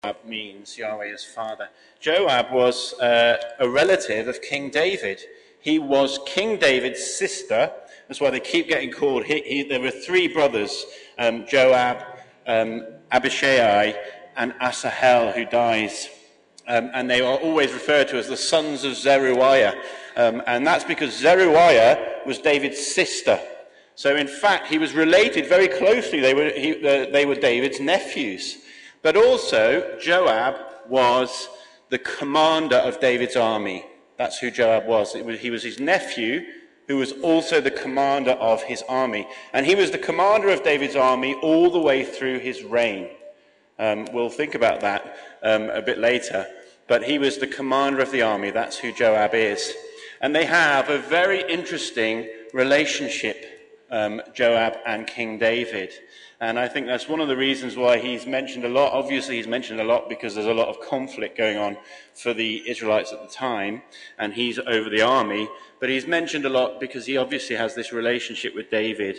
Joab means, Yahweh is father. Joab was a relative of King David. He was King David's sister. That's why they keep getting called. There were three brothers, Joab, Abishai, and Asahel, who dies. And they are always referred to as the sons of Zeruiah. And that's because Zeruiah was David's sister. So in fact, he was related very closely. They were David's nephews. But also, Joab was the commander of David's army. That's who Joab was. He was his nephew, who was also the commander of his army. And he was the commander of David's army all the way through his reign. We'll think about that a bit later. But he was the commander of the army. That's who Joab is. And they have a very interesting relationship, Joab and King David. And I think that's one of the reasons why he's mentioned a lot. Obviously, he's mentioned a lot because there's a lot of conflict going on for the Israelites at the time, and he's over the army. But he's mentioned a lot because he obviously has this relationship with David.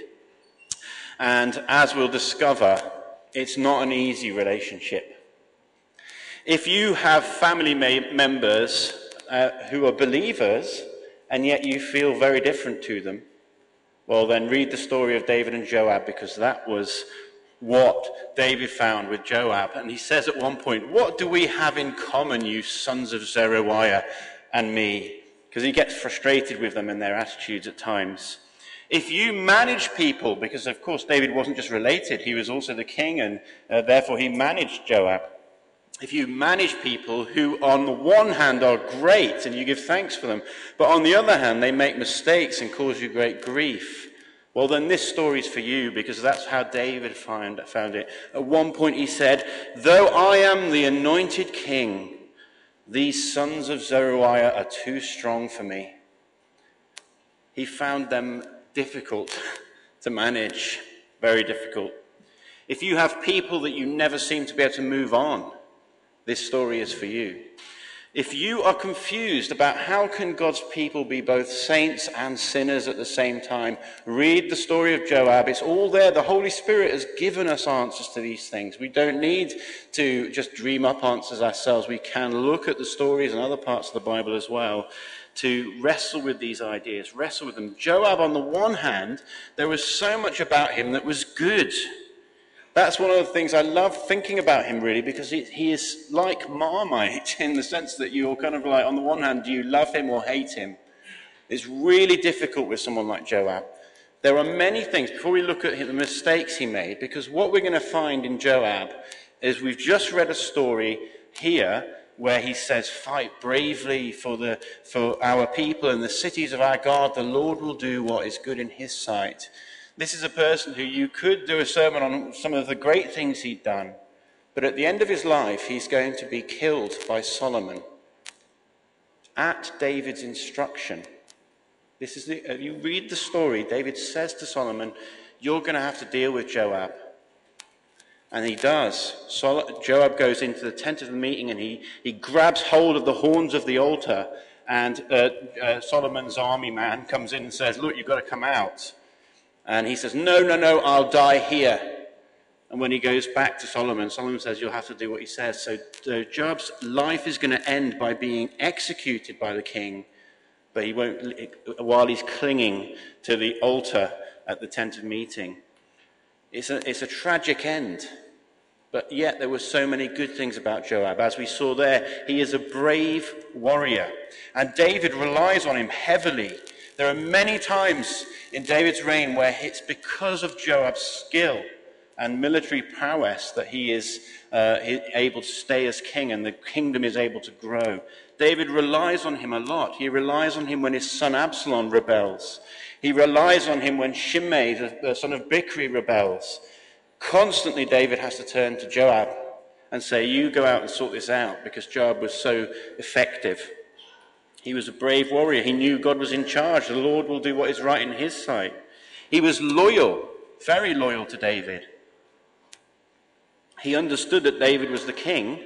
And as we'll discover, it's not an easy relationship. If you have family members who are believers, and yet you feel very different to them, well, then read the story of David and Joab, because that was what David found with Joab. And he says at one point, "What do we have in common, you sons of Zeruiah and me?" Because he gets frustrated with them and their attitudes at times. If you manage people, because of course David wasn't just related, he was also the king, and therefore he managed Joab. If you manage people who on the one hand are great and you give thanks for them, but on the other hand they make mistakes and cause you great grief, well then this story's for you, because that's how David found it. At one point he said, "Though I am the anointed king, these sons of Zeruiah are too strong for me." He found them difficult to manage, very difficult. If you have people that you never seem to be able to move on, this story is for you. If you are confused about how can God's people be both saints and sinners at the same time, read the story of Joab. It's all there. The Holy Spirit has given us answers to these things. We don't need to just dream up answers ourselves. We can look at the stories and other parts of the Bible as well to wrestle with these ideas, wrestle with them. Joab, on the one hand, there was so much about him that was good. That's one of the things I love thinking about him, really, because he is like Marmite in the sense that you're kind of like, on the one hand, do you love him or hate him? It's really difficult with someone like Joab. There are many things, before we look at the mistakes he made, because what we're going to find in Joab is we've just read a story here where he says, "Fight bravely for our people and the cities of our God. The Lord will do what is good in his sight." This is a person who you could do a sermon on some of the great things he'd done, but at the end of his life, he's going to be killed by Solomon at David's instruction. You read the story, David says to Solomon, "You're going to have to deal with Joab." And he does. Joab goes into the tent of the meeting and he grabs hold of the horns of the altar, and Solomon's army man comes in and says, "Look, you've got to come out." And he says, no, I'll die here. And when he goes back to Solomon, Solomon says, "You'll have to do what he says." So Joab's life is going to end by being executed by the king, but he won't, while he's clinging to the altar at the tent of meeting. It's a tragic end. But yet there were so many good things about Joab. As we saw there, he is a brave warrior. And David relies on him heavily. There are many times in David's reign where it's because of Joab's skill and military prowess that he is able to stay as king and the kingdom is able to grow. David relies on him a lot. He relies on him when his son Absalom rebels. He relies on him when Shimei, the son of Bichri, rebels. Constantly David has to turn to Joab and say, "You go out and sort this out," because Joab was so effective. He was a brave warrior. He knew God was in charge. The Lord will do what is right in his sight. He was loyal, very loyal to David. He understood that David was the king,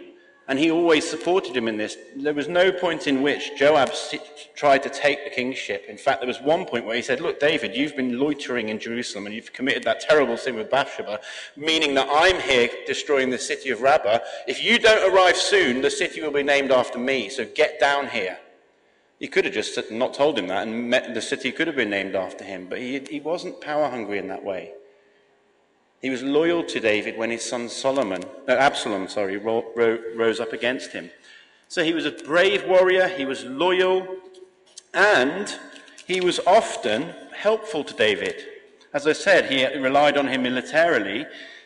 And he always supported him in this. There was no point in which Joab tried to take the kingship. In fact, there was one point where he said, look, David, you've been loitering in Jerusalem and you've committed that terrible sin with Bathsheba, meaning that I'm here destroying the city of Rabbah. If you don't arrive soon, the city will be named after me, so get down here. He could have just not told him that, and the city could have been named after him, but he wasn't power hungry in that way. He was loyal to David when his son Absalom rose up against him. So he was a brave warrior, he was loyal, and he was often helpful to David. As I said, he relied on him militarily.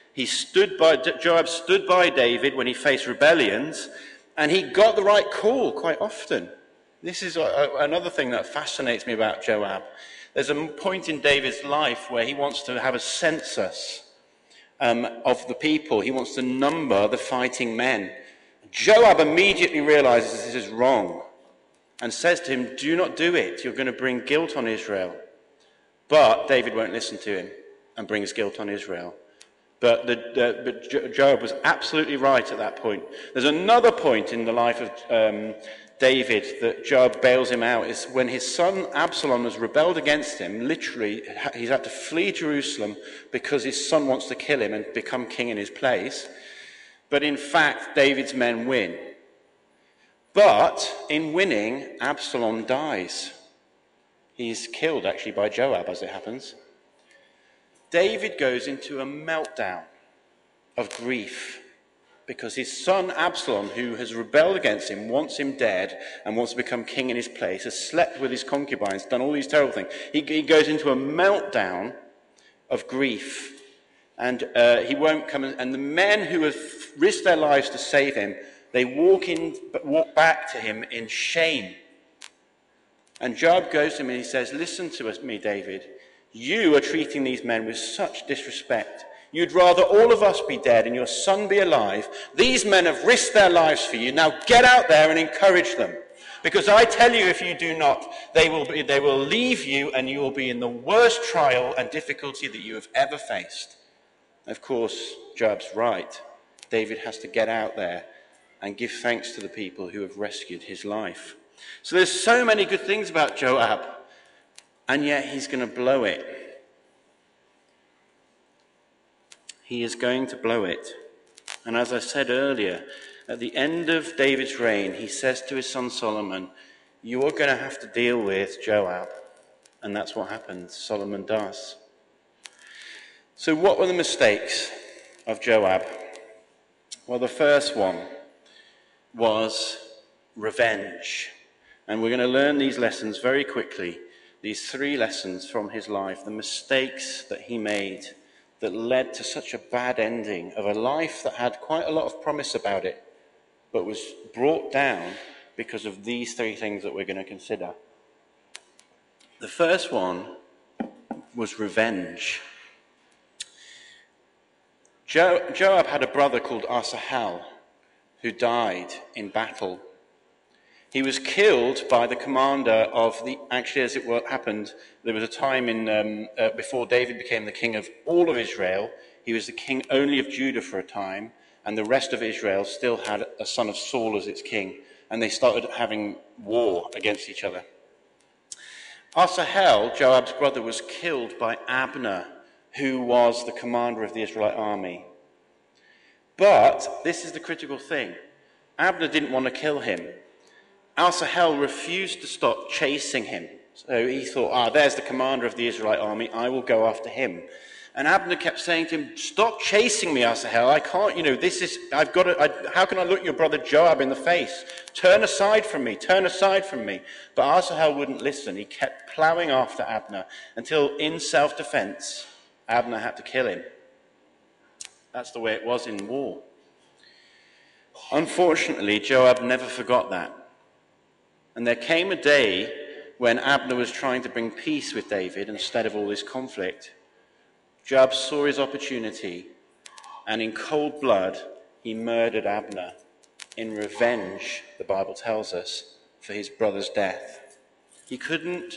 Joab stood by David when he faced rebellions, and he got the right call quite often. This is another thing that fascinates me about Joab. There's a point in David's life where he wants to have a census of the people. He wants to number the fighting men. Joab immediately realizes this is wrong and says to him, do not do it. You're going to bring guilt on Israel. But David won't listen to him and brings guilt on Israel. But Joab was absolutely right at that point. There's another point in the life of David that Joab bails him out. Is when his son Absalom has rebelled against him. Literally, he's had to flee Jerusalem because his son wants to kill him and become king in his place. But in fact, David's men win. But in winning, Absalom dies. He's killed, actually, by Joab, as it happens. David goes into a meltdown of grief because his son Absalom, who has rebelled against him, wants him dead and wants to become king in his place, has slept with his concubines, done all these terrible things. He goes into a meltdown of grief, and he won't come. And the men who have risked their lives to save him, they walk back to him in shame. And Joab goes to him and he says, listen to me, David. You are treating these men with such disrespect. You'd rather all of us be dead and your son be alive. These men have risked their lives for you. Now get out there and encourage them. Because I tell you, if you do not, they will leave you and you will be in the worst trial and difficulty that you have ever faced. Of course, Joab's right. David has to get out there and give thanks to the people who have rescued his life. So there's so many good things about Joab, and yet he's going to blow it. He is going to blow it. And as I said earlier, at the end of David's reign, he says to his son Solomon, you are going to have to deal with Joab. And that's what happens. Solomon does. So what were the mistakes of Joab? Well, the first one was revenge. And we're going to learn these lessons very quickly. These 3 lessons from his life, the mistakes that he made that led to such a bad ending of a life that had quite a lot of promise about it, but was brought down because of these 3 things that we're going to consider. The first one was revenge. Joab had a brother called Asahel who died in battle. He was killed by the commander of actually, as it happened, there was a time before David became the king of all of Israel. He was the king only of Judah for a time, and the rest of Israel still had a son of Saul as its king, and they started having war against each other. Asahel, Joab's brother, was killed by Abner, who was the commander of the Israelite army. But this is the critical thing. Abner didn't want to kill him. Asahel refused to stop chasing him. So he thought, there's the commander of the Israelite army, I will go after him. And Abner kept saying to him, stop chasing me, Asahel. I can't, how can I look your brother Joab in the face? Turn aside from me. But Asahel wouldn't listen. He kept plowing after Abner until, in self-defense, Abner had to kill him. That's the way it was in war. Unfortunately, Joab never forgot that. And there came a day when Abner was trying to bring peace with David instead of all this conflict. Joab saw his opportunity, and in cold blood, he murdered Abner in revenge, the Bible tells us, for his brother's death. He couldn't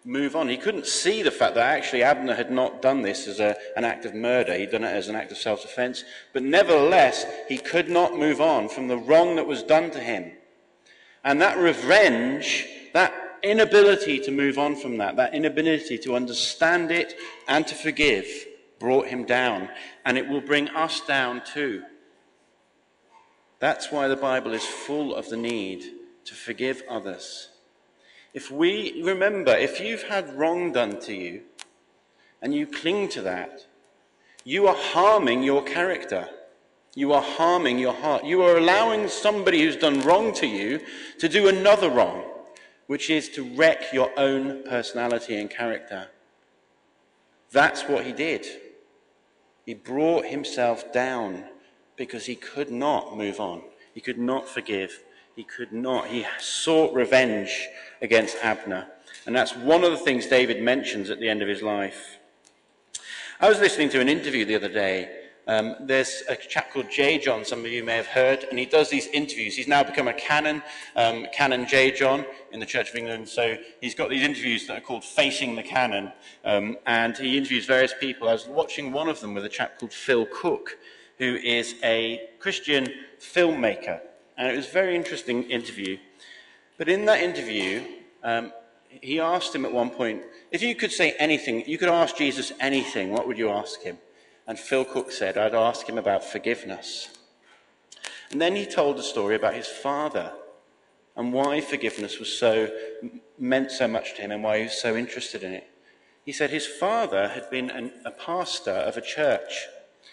move on. He couldn't see the fact that actually Abner had not done this as an act of murder. He'd done it as an act of self-defense. But nevertheless, he could not move on from the wrong that was done to him. And that revenge, that inability to move on from that inability to understand it and to forgive, brought him down. And it will bring us down too. That's why the Bible is full of the need to forgive others. If you've had wrong done to you and you cling to that, you are harming your character. You are harming your heart. You are allowing somebody who's done wrong to you to do another wrong, which is to wreck your own personality and character. That's what he did. He brought himself down because he could not move on. He could not forgive. He sought revenge against Abner. And that's one of the things David mentions at the end of his life. I was listening to an interview the other day. There's a chap called J. John, some of you may have heard, and he does these interviews. He's now become a canon, Canon J. John in the Church of England. So he's got these interviews that are called Facing the Canon, and he interviews various people. I was watching one of them with a chap called Phil Cook, who is a Christian filmmaker. And it was a very interesting interview. But in that interview, he asked him at one point, if you could say anything, you could ask Jesus anything, what would you ask him? And Phil Cook said, I'd ask him about forgiveness. And then he told a story about his father and why forgiveness meant so much to him and why he was so interested in it. He said his father had been a pastor of a church,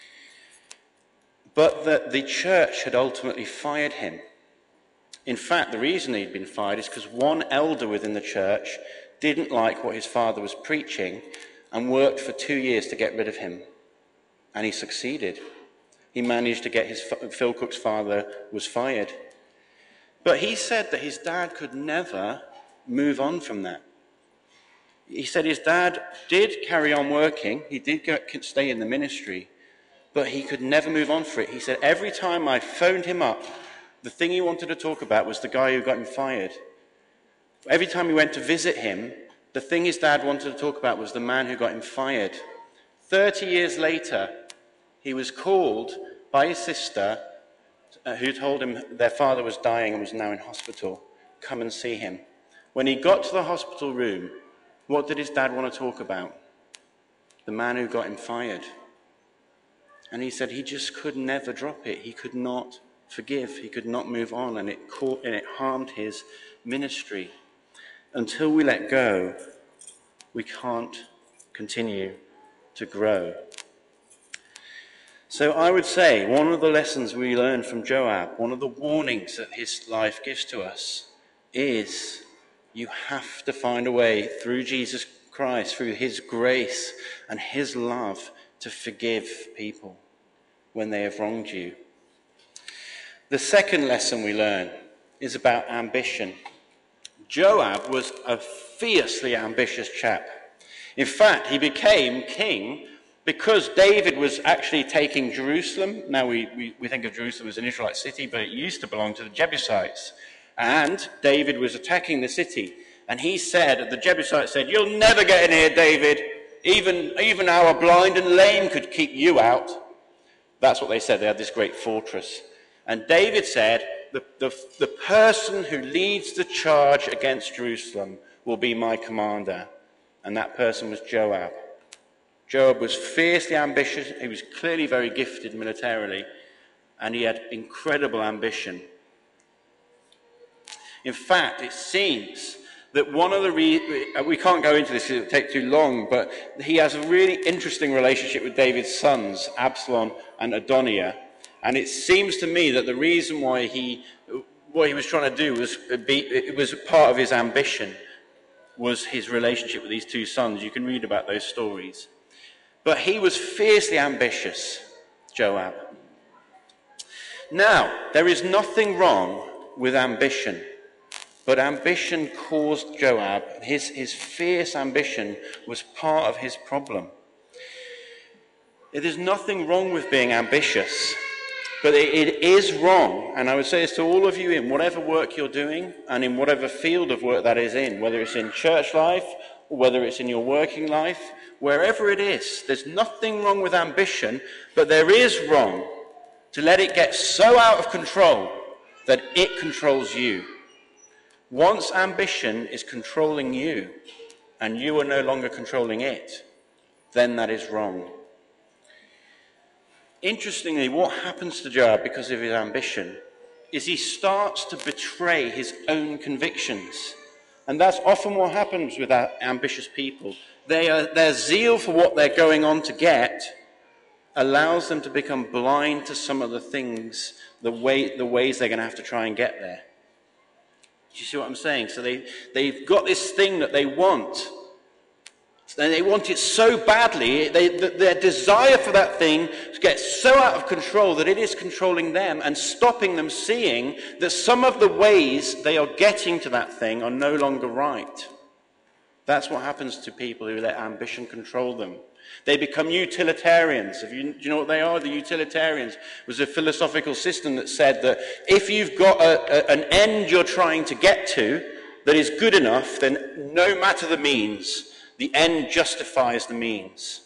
but that the church had ultimately fired him. In fact, the reason he'd been fired is because one elder within the church didn't like what his father was preaching and worked for 2 years to get rid of him. And he succeeded. He managed to get Phil Cook's father was fired. But he said that his dad could never move on from that. He said his dad did carry on working. He did stay in the ministry. But he could never move on for it. He said, every time I phoned him up, the thing he wanted to talk about was the guy who got him fired. Every time he went to visit him, the thing his dad wanted to talk about was the man who got him fired. 30 years later, he was called by his sister, who told him their father was dying and was now in hospital. Come and see him. When he got to the hospital room, what did his dad want to talk about? The man who got him fired. And he said he just could never drop it. He could not forgive. He could not move on, and it harmed his ministry. Until we let go, we can't continue to grow. So I would say one of the lessons we learn from Joab, one of the warnings that his life gives to us, is you have to find a way through Jesus Christ, through his grace and his love, to forgive people when they have wronged you. The second lesson we learn is about ambition. Joab was a fiercely ambitious chap. In fact, he became king because David was actually taking Jerusalem. Now we think of Jerusalem as an Israelite city, but it used to belong to the Jebusites. And David was attacking the city. And the Jebusites said, you'll never get in here, David. Even our blind and lame could keep you out. That's what they said. They had this great fortress. And David said, the person who leads the charge against Jerusalem will be my commander. And that person was Joab. Joab was fiercely ambitious. He was clearly very gifted militarily. And he had incredible ambition. In fact, it seems that one of the we can't go into this because it would take too long, but he has a really interesting relationship with David's sons, Absalom and Adoniah. And it seems to me that the reason why what he was trying to do was part of his ambition, was his relationship with these two sons. You can read about those stories. But he was fiercely ambitious, Joab. Now, there is nothing wrong with ambition. But ambition caused Joab, his fierce ambition was part of his problem. There's nothing wrong with being ambitious, but it is wrong, and I would say this to all of you in whatever work you're doing and in whatever field of work that is in, whether it's in church life whether it's in your working life, wherever it is, there's nothing wrong with ambition, but there is wrong to let it get so out of control that it controls you. Once ambition is controlling you and you are no longer controlling it, then that is wrong. Interestingly, what happens to Joab because of his ambition is he starts to betray his own convictions. And that's often what happens with ambitious people. Their zeal for what they're going on to get allows them to become blind to some of the things, the ways they're going to have to try and get there. Do you see what I'm saying? So they've got this thing that they want. And they want it so badly, their desire for that thing gets so out of control that it is controlling them and stopping them seeing that some of the ways they are getting to that thing are no longer right. That's what happens to people who let ambition control them. They become utilitarians. Do you know what they are? The utilitarians was a philosophical system that said that if you've got an end you're trying to get to that is good enough, then no matter the means, the end justifies the means.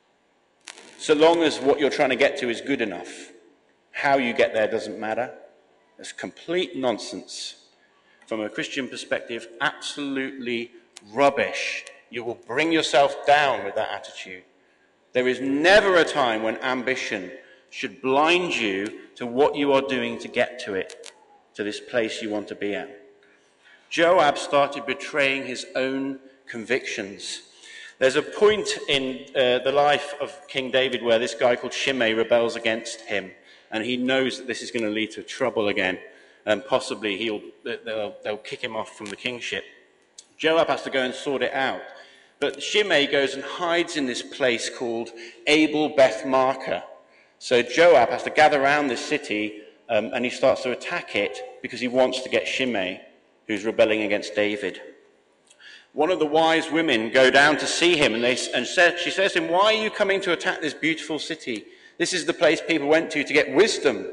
So long as what you're trying to get to is good enough, how you get there doesn't matter. It's complete nonsense. From a Christian perspective, absolutely rubbish. You will bring yourself down with that attitude. There is never a time when ambition should blind you to what you are doing to get to it, to this place you want to be at. Joab started betraying his own convictions. There's a point in the life of King David where this guy called Shimei rebels against him, and he knows that this is going to lead to trouble again, and possibly they'll kick him off from the kingship. Joab has to go and sort it out. But Shimei goes and hides in this place called Abel Beth Maacah. So Joab has to gather around this city and he starts to attack it because he wants to get Shimei, who's rebelling against David. One of the wise women go down to see him she says to him, "Why are you coming to attack this beautiful city? This is the place people went to get wisdom."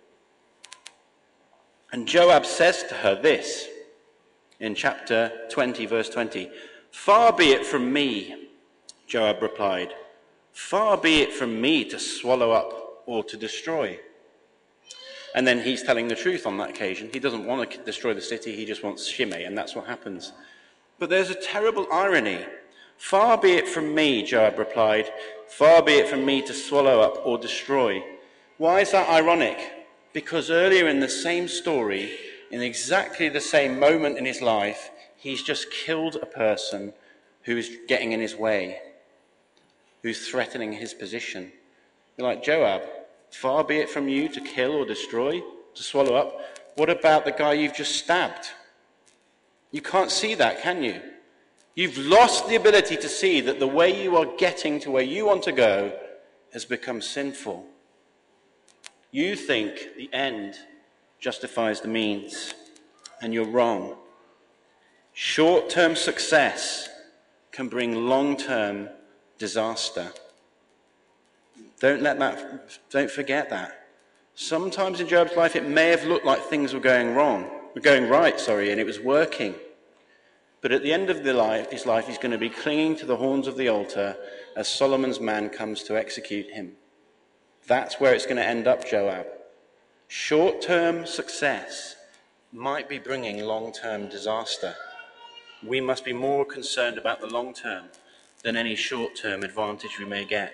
And Joab says to her this in chapter 20, verse 20. "Far be it from me," Joab replied, "far be it from me to swallow up or to destroy." And then he's telling the truth on that occasion. He doesn't want to destroy the city, he just wants Shimei, and that's what happens. But there's a terrible irony. "Far be it from me," Joab replied, "far be it from me to swallow up or destroy." Why is that ironic? Because earlier in the same story, in exactly the same moment in his life, he's just killed a person who is getting in his way, who's threatening his position. You're like, "Joab, far be it from you to kill or destroy, to swallow up. What about the guy you've just stabbed?" You can't see that, can you? You've lost the ability to see that the way you are getting to where you want to go has become sinful. You think the end justifies the means, and you're wrong. Short-term success can bring long-term disaster. Don't forget that. Sometimes in Job's life it may have looked like things were going right, and it was working. But at the end of his life, he's going to be clinging to the horns of the altar as Solomon's man comes to execute him. That's where it's going to end up, Joab. Short-term success might be bringing long-term disaster. We must be more concerned about the long term than any short-term advantage we may get.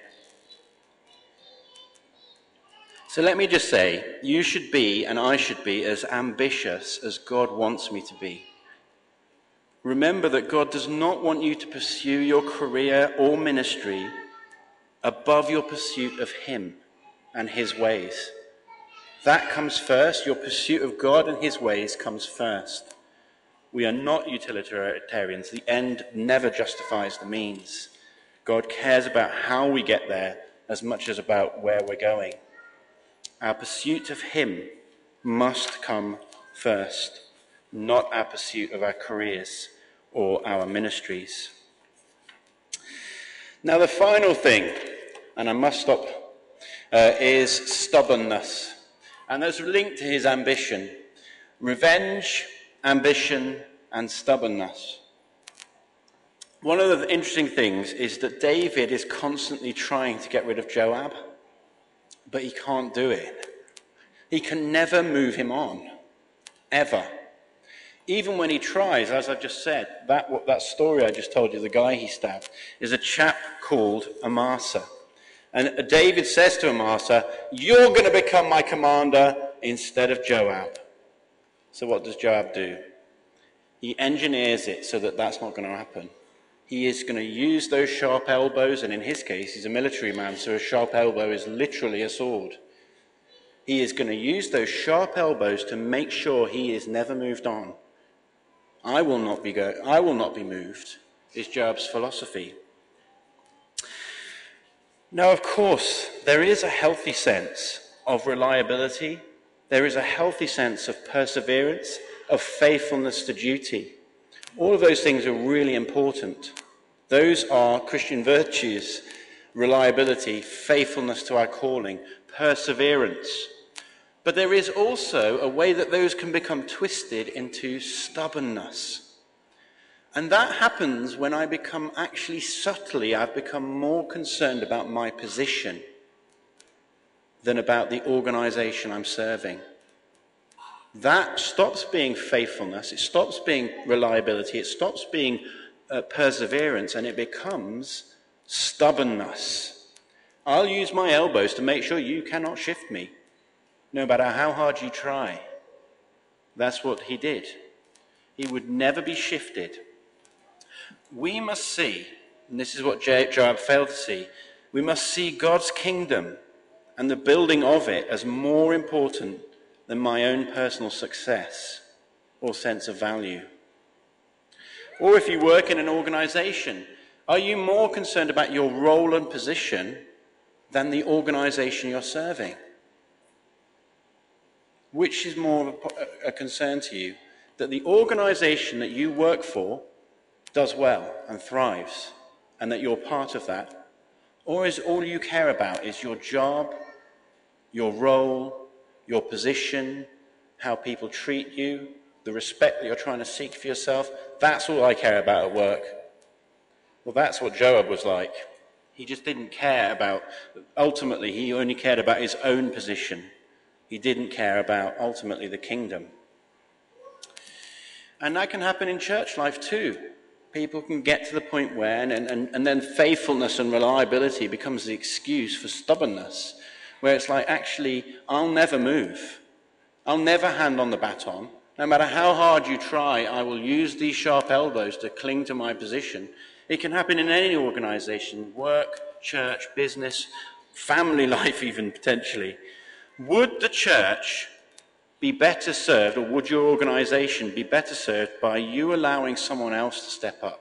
So let me just say, you should be, and I should be, as ambitious as God wants me to be. Remember that God does not want you to pursue your career or ministry above your pursuit of him and his ways. That comes first. Your pursuit of God and his ways comes first. We are not utilitarians. The end never justifies the means. God cares about how we get there as much as about where we're going. Our pursuit of him must come first, not our pursuit of our careers or our ministries. Now the final thing, and I must stop, is stubbornness. And there's a link to his ambition. Revenge, ambition, and stubbornness. One of the interesting things is that David is constantly trying to get rid of Joab, but he can't do it. He can never move him on, ever. Even when he tries, as I've just said, that story I just told you, the guy he stabbed, is a chap called Amasa. And David says to Amasa, "You're going to become my commander instead of Joab." So what does Joab do? He engineers it so that that's not going to happen. He is going to use those sharp elbows, and in his case, he's a military man, so a sharp elbow is literally a sword. He is going to use those sharp elbows to make sure he is never moved on. I will not be moved, is Joab's philosophy. Now, of course, there is a healthy sense of reliability. There is a healthy sense of perseverance, of faithfulness to duty. All of those things are really important. Those are Christian virtues: reliability, faithfulness to our calling, perseverance. But there is also a way that those can become twisted into stubbornness. And that happens when I've become more concerned about my position than about the organization I'm serving. That stops being faithfulness, it stops being reliability, it stops being perseverance, and it becomes stubbornness. I'll use my elbows to make sure you cannot shift me, no matter how hard you try. That's what he did. He would never be shifted. We must see, and this is what Joab failed to see, we must see God's kingdom and the building of it as more important than my own personal success or sense of value. Or if you work in an organization, are you more concerned about your role and position than the organization you're serving? Which is more of a concern to you? That the organization that you work for does well and thrives, and that you're part of that? Or is all you care about is your job, your role, your position, how people treat you, the respect that you're trying to seek for yourself? That's all I care about at work. Well, that's what Joab was like. He just didn't care about, ultimately, he only cared about his own position. He didn't care about, ultimately, the kingdom. And that can happen in church life too. People can get to the point where, and then faithfulness and reliability becomes the excuse for stubbornness, where it's like, actually, I'll never move. I'll never hand on the baton. No matter how hard you try, I will use these sharp elbows to cling to my position. It can happen in any organization: work, church, business, family life even, potentially. Would the church be better served, or would your organization be better served by you allowing someone else to step up?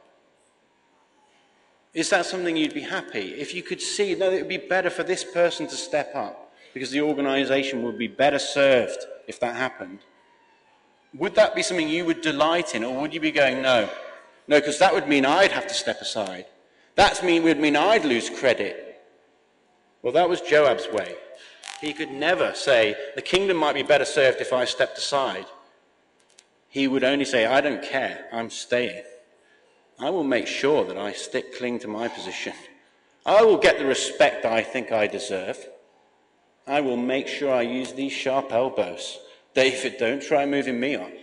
Is that something you'd be happy? If you could see, no, it would be better for this person to step up because the organization would be better served if that happened. Would that be something you would delight in, or would you be going, no, because that would mean I'd have to step aside. That would mean I'd lose credit. Well, that was Joab's way. He could never say, the kingdom might be better served if I stepped aside. He would only say, I don't care, I'm staying. I will make sure that I cling to my position. I will get the respect I think I deserve. I will make sure I use these sharp elbows. David, don't try moving me on.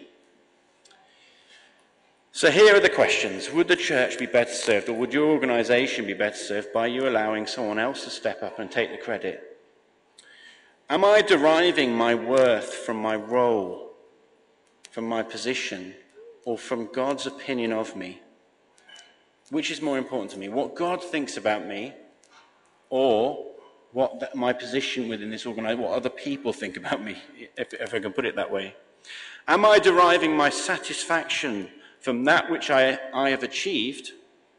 So here are the questions. Would the church be better served, or would your organization be better served by you allowing someone else to step up and take the credit? Am I deriving my worth from my role, from my position, or from God's opinion of me? Which is more important to me? What God thinks about me, or what my position within this organization, what other people think about me, if I can put it that way? Am I deriving my satisfaction from that which I have achieved,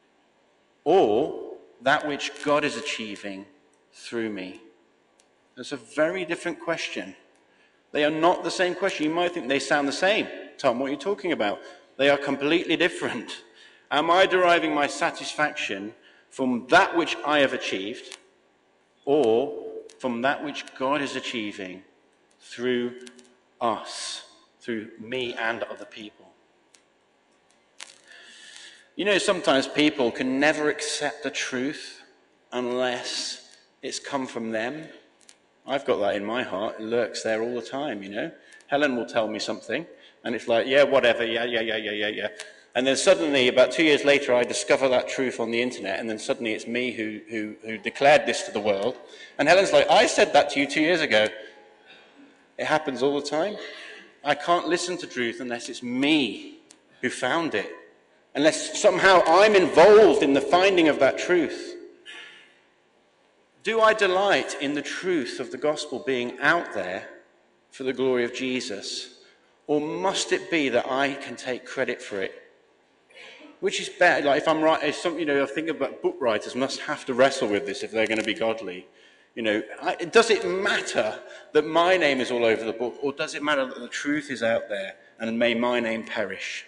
or that which God is achieving through me? That's a very different question. They are not the same question. You might think they sound the same. Tom, what are you talking about? They are completely different. Am I deriving my satisfaction from that which I have achieved, or from that which God is achieving through us, through me and other people? You know, sometimes people can never accept the truth unless it's come from them. I've got that in my heart. It lurks there all the time, you know. Helen will tell me something, and it's like, yeah, whatever, yeah. And then suddenly, about 2 years later, I discover that truth on the internet, and then suddenly it's me who declared this to the world. And Helen's like, I said that to you 2 years ago. It happens all the time. I can't listen to truth unless it's me who found it. Unless somehow I'm involved in the finding of that truth. Do I delight in the truth of the gospel being out there for the glory of Jesus? Or must it be that I can take credit for it? Which is better? Like if I'm right, if some, I think about book writers must have to wrestle with this if they're going to be godly. Does it matter that my name is all over the book, or does it matter that the truth is out there and may my name perish?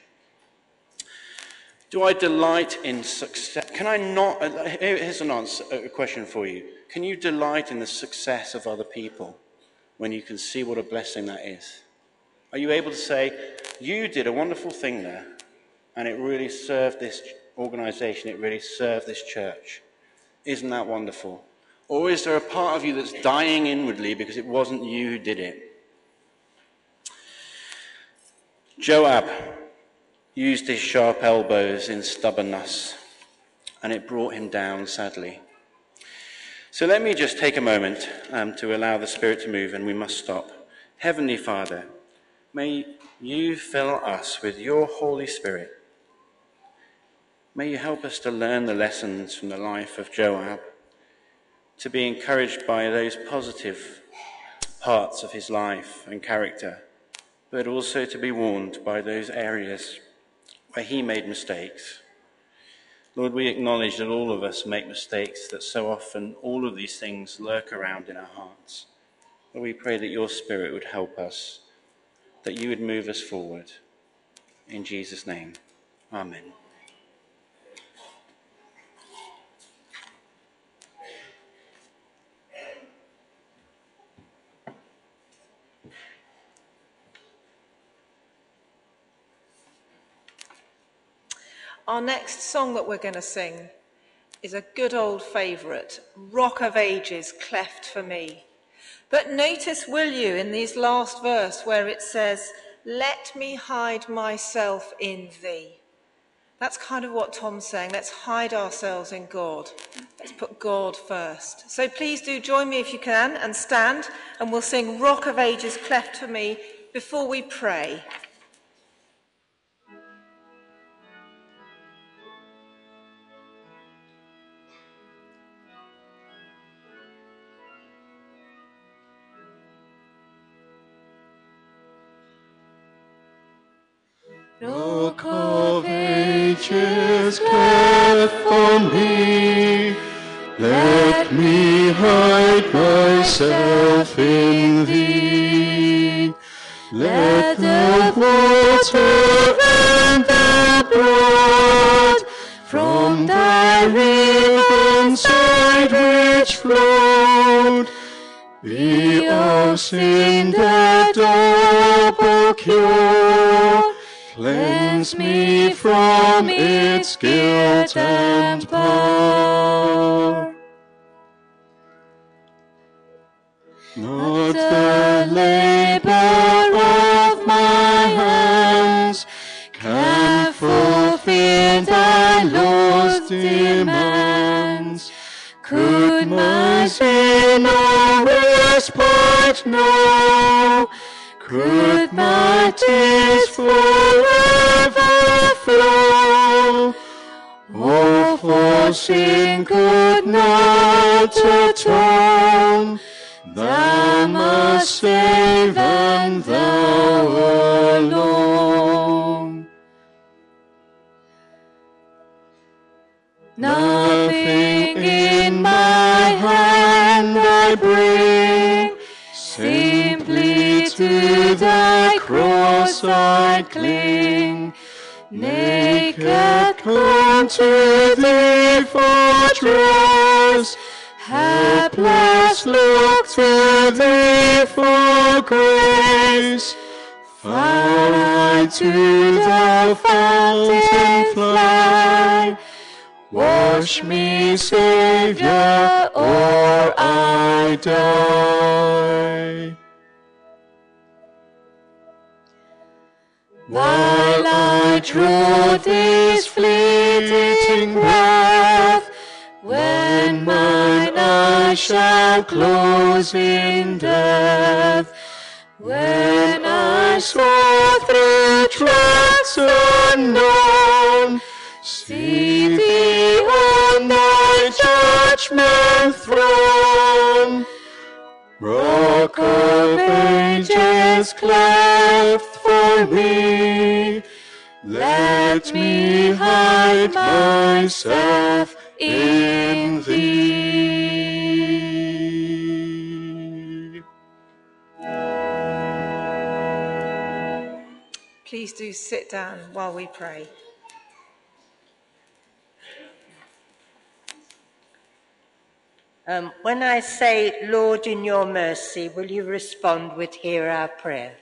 Do I delight in success? Can I not? Here's a question for you. Can you delight in the success of other people when you can see what a blessing that is? Are you able to say, you did a wonderful thing there, and it really served this organization, it really served this church? Isn't that wonderful? Or is there a part of you that's dying inwardly because it wasn't you who did it? Joab used his sharp elbows in stubbornness, and it brought him down, sadly. So let me just take a moment to allow the Spirit to move, and we must stop. Heavenly Father, may you fill us with your Holy Spirit. May you help us to learn the lessons from the life of Joab, to be encouraged by those positive parts of his life and character, but also to be warned by those areas where he made mistakes. Lord, we acknowledge that all of us make mistakes, that so often all of these things lurk around in our hearts. But we pray that your Spirit would help us, that you would move us forward. In Jesus' name, amen. Our next song that we're going to sing is a good old favourite, Rock of Ages, Cleft for Me. But notice, will you, in this last verse where it says, let me hide myself in thee. That's kind of what Tom's saying. Let's hide ourselves in God. Let's put God first. So please do join me if you can and stand, and we'll sing Rock of Ages, Cleft for Me before we pray. Rock of ages, cleft for me, let me hide myself in thee. Let the water and the blood from thy riven side which flowed be of sin the double cure. Cleanse me from its guilt and power. Not the labor of my hands can fulfill thy law's demands. Could my sin no respite know? Could my tears forever flow? Or for sin could not atone? Thou must save, and thou alone. Nothing in my hand I bring, simply to thy cross I cling. Naked come to thee for trust, helpless look to thee for grace. Far I I to the fountain fly. Wash me, Saviour, or I die. While I draw this fleeting breath, when mine eyes shall close in death, when I soar through tracks unknown, see thee on thy judgment throne. Rock of ages, cleft for me, let me hide myself in thee. Please do sit down while we pray. When I say, Lord, in your mercy, will you respond with, hear our prayer?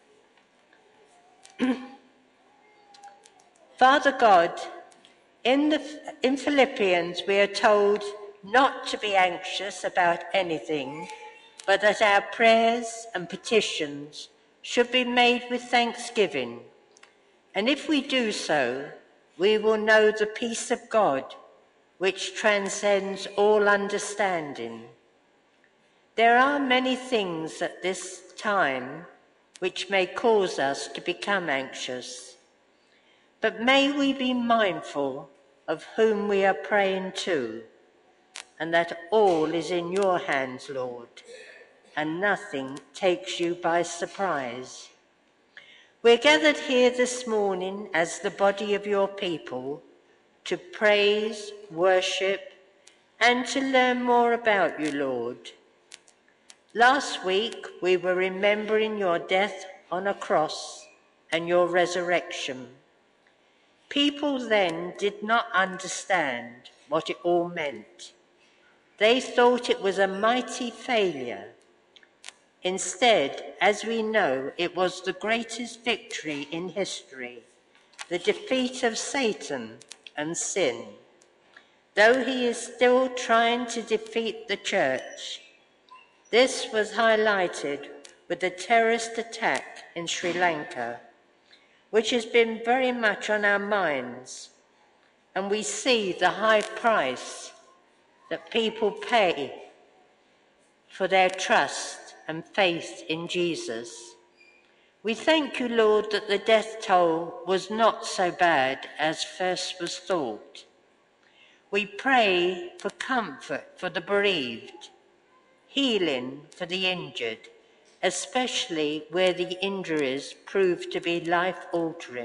Father God, in Philippians we are told not to be anxious about anything, but that our prayers and petitions should be made with thanksgiving. And if we do so, we will know the peace of God, which transcends all understanding. There are many things at this time which may cause us to become anxious, but may we be mindful of whom we are praying to, and that all is in your hands, Lord, and nothing takes you by surprise. We're gathered here this morning as the body of your people to praise, worship, and to learn more about you, Lord. Last week, we were remembering your death on a cross and your resurrection. People then did not understand what it all meant. They thought it was a mighty failure. Instead, as we know, it was the greatest victory in history, the defeat of Satan and sin. Though he is still trying to defeat the church, this was highlighted with the terrorist attack in Sri Lanka, which has been very much on our minds, and we see the high price that people pay for their trust and faith in Jesus. We thank you, Lord, that the death toll was not so bad as first was thought. We pray for comfort for the bereaved, healing for the injured, especially where the injuries prove to be life-altering.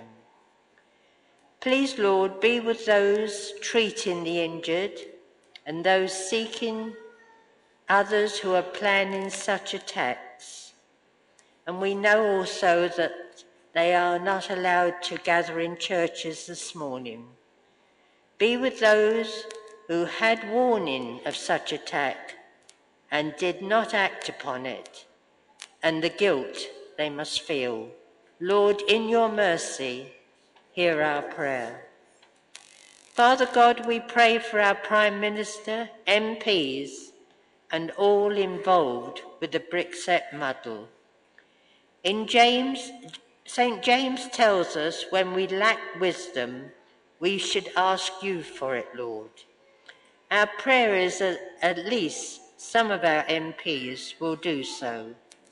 Please, Lord, be with those treating the injured and those seeking others who are planning such attacks. And we know also that they are not allowed to gather in churches this morning. Be with those who had warning of such attack and did not act upon it, and the guilt they must feel. Lord, in your mercy, hear our prayer. Father God, we pray for our Prime Minister, MPs, and all involved with the Brexit muddle. In St. James tells us when we lack wisdom, we should ask you for it, Lord. Our prayer is that at least some of our MPs will do so.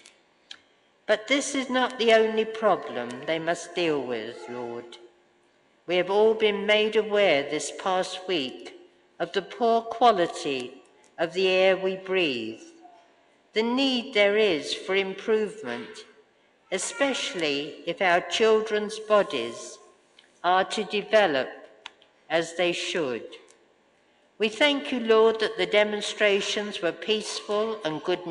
But this is not the only problem they must deal with, Lord. We have all been made aware this past week of the poor quality of the air we breathe, the need there is for improvement, especially if our children's bodies are to develop as they should. We thank you, Lord, that the demonstrations were peaceful and good